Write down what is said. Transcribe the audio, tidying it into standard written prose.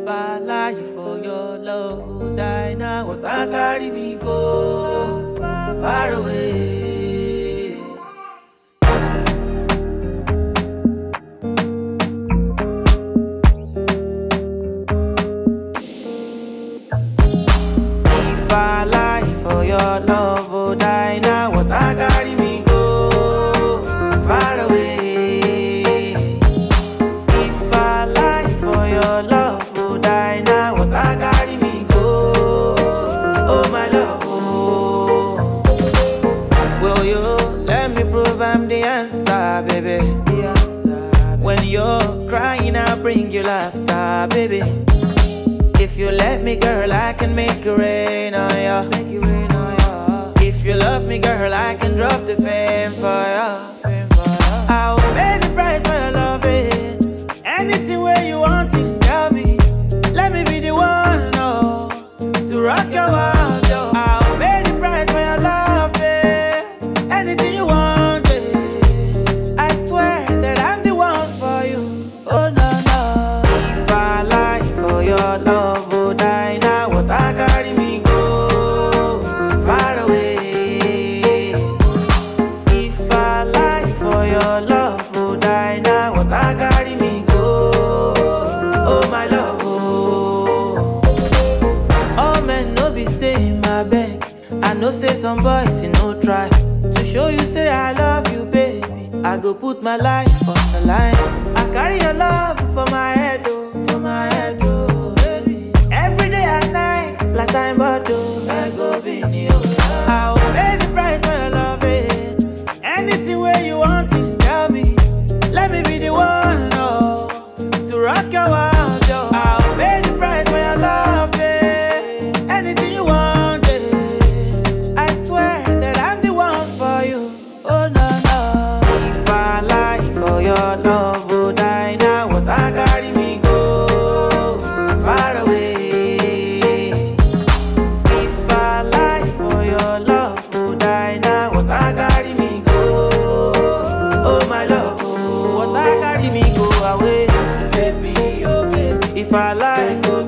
I lie for your love, would die now? What I carry me go far, far away. If I lie for your love, would die now? What I carry me go far away. If I lie for your love, would die now? What I carry me go? Oh my love, oh. Will you let me prove I'm the answer, baby? The answer. When you're crying, I'll bring you laughter, baby. If you let me, girl, I can make it rain on ya. Make it rain on ya. If you love me, girl, I can drop the fame for ya. I'll pay the price for your loving. Anything where you want it, tell me. Let me be the one, no, to rock your world, yo. I'll pay the price for your loving. Anything you want, I swear that I'm the one for you. Oh no, no. If I lie for your love, would die now? What I carry me go far away. If I lie for your love, would die now? What I carry me go? Oh my love, oh. All men no be saying my beg. I know say some boys you no try to show you say I love you, baby. I go put my life on the line. I carry your love for my head, oh, for my head, oh, baby. Every day and night, last time but oh, I go be new. I'll pay the price for your loving. Anything where you want it, tell me. Let me be the one, no, to rock your world, yo. I'll pay the price for your loving. Anything you want, I swear that I'm the one for you. Oh no, no. If I lie for your love, would die now? What I carry me go far away. If I lie for your love, would die now? What I carry me go? Oh my love, oh. What I carry me go away, baby, oh baby. If I lie, go